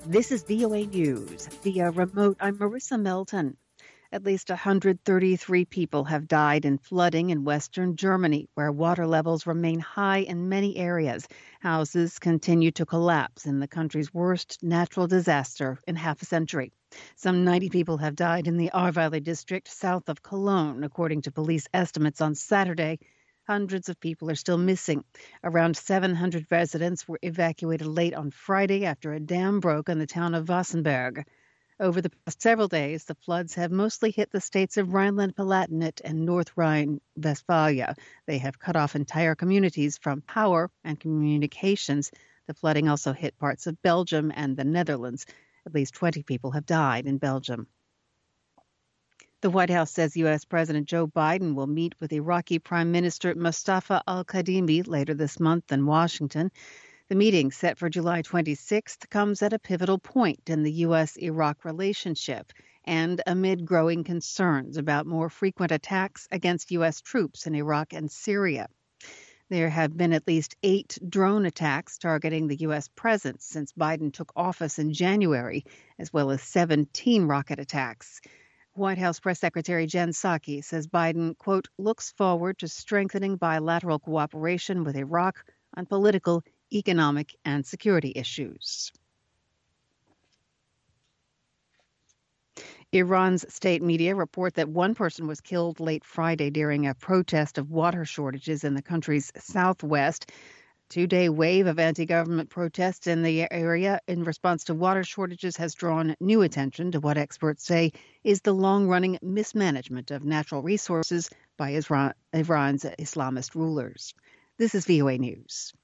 This is VOA News. Via remote, I'm Marissa Melton. At least 133 people have died in flooding in western Germany, where water levels remain high in many areas. Houses continue to collapse in the country's worst natural disaster in half a century. Some 90 people have died in the Ahrweiler district south of Cologne, according to police estimates on Saturday. Hundreds of people are still missing. Around 700 residents were evacuated late on Friday after a dam broke in the town of Wassenberg. Over the past several days, the floods have mostly hit the states of Rhineland-Palatinate and North Rhine-Westphalia. They have cut off entire communities from power and communications. The flooding also hit parts of Belgium and the Netherlands. At least 20 people have died in Belgium. The White House says U.S. President Joe Biden will meet with Iraqi Prime Minister Mustafa al-Kadhimi later this month in Washington. The meeting, set for July 26th, comes at a pivotal point in the U.S.-Iraq relationship and amid growing concerns about more frequent attacks against U.S. troops in Iraq and Syria. There have been at least 8 drone attacks targeting the U.S. presence since Biden took office in January, as well as 17 rocket attacks. White House Press Secretary Jen Psaki says Biden, quote, looks forward to strengthening bilateral cooperation with Iraq on political, economic, and security issues. Iran's state media report that one person was killed late Friday during a protest of water shortages in the country's southwest. Two-day wave of anti-government protests in the area in response to water shortages has drawn new attention to what experts say is the long-running mismanagement of natural resources by Iran's Islamist rulers. This is VOA News.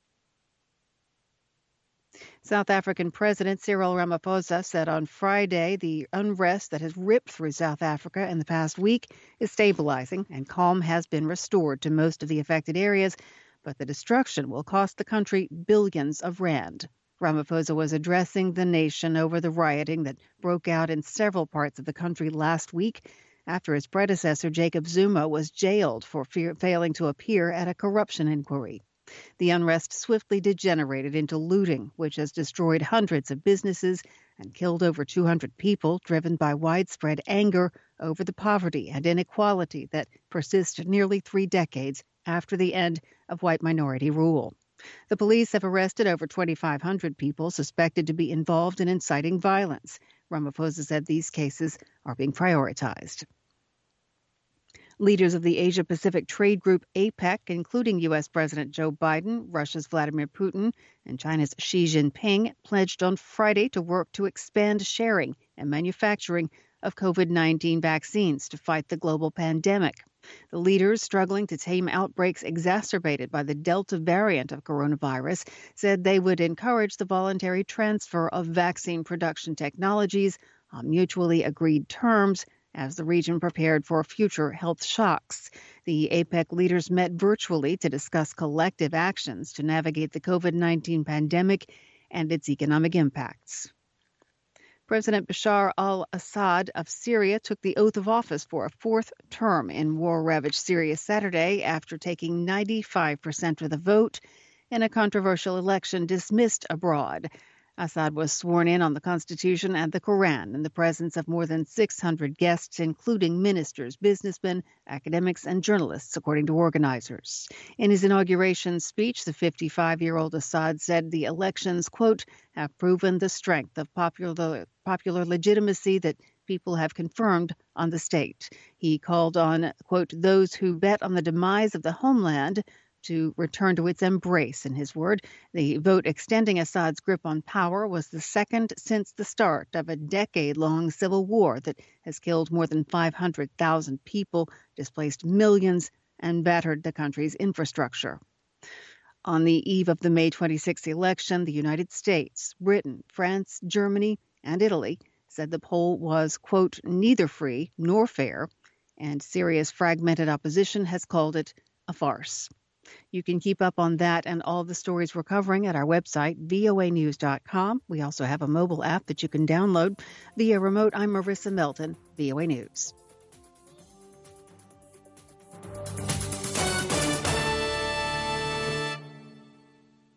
South African President Cyril Ramaphosa said on Friday the unrest that has ripped through South Africa in the past week is stabilizing and calm has been restored to most of the affected areas, but the destruction will cost the country billions of rand. Ramaphosa was addressing the nation over the rioting that broke out in several parts of the country last week after his predecessor Jacob Zuma was jailed for failing to appear at a corruption inquiry. The unrest swiftly degenerated into looting, which has destroyed hundreds of businesses and killed over 200 people, driven by widespread anger over the poverty and inequality that persist nearly 3 decades after the end of white minority rule. The police have arrested over 2,500 people suspected to be involved in inciting violence. Ramaphosa said these cases are being prioritized. Leaders of the Asia-Pacific Trade Group APEC, including U.S. President Joe Biden, Russia's Vladimir Putin, and China's Xi Jinping, pledged on Friday to work to expand sharing and manufacturing of COVID-19 vaccines to fight the global pandemic. The leaders, struggling to tame outbreaks exacerbated by the Delta variant of coronavirus, said they would encourage the voluntary transfer of vaccine production technologies on mutually agreed terms as the region prepared for future health shocks. The APEC leaders met virtually to discuss collective actions to navigate the COVID-19 pandemic and its economic impacts. President Bashar al-Assad of Syria took the oath of office for a 4th term in war-ravaged Syria Saturday after taking 95% of the vote in a controversial election dismissed abroad. Assad was sworn in on the Constitution and the Quran in the presence of more than 600 guests, including ministers, businessmen, academics, and journalists, according to organizers. In his inauguration speech, the 55-year-old Assad said the elections, quote, have proven the strength of popular legitimacy that people have confirmed on the state. He called on, quote, those who bet on the demise of the homeland to return to its embrace, in his word. The vote extending Assad's grip on power was the second since the start of a decade-long civil war that has killed more than 500,000 people, displaced millions, and battered the country's infrastructure. On the eve of the May 26 election, the United States, Britain, France, Germany, and Italy said the poll was, quote, neither free nor fair, and Syria's fragmented opposition has called it a farce. You can keep up on that and all the stories we're covering at our website, voanews.com. We also have a mobile app that you can download via remote. I'm Marissa Melton, VOA News.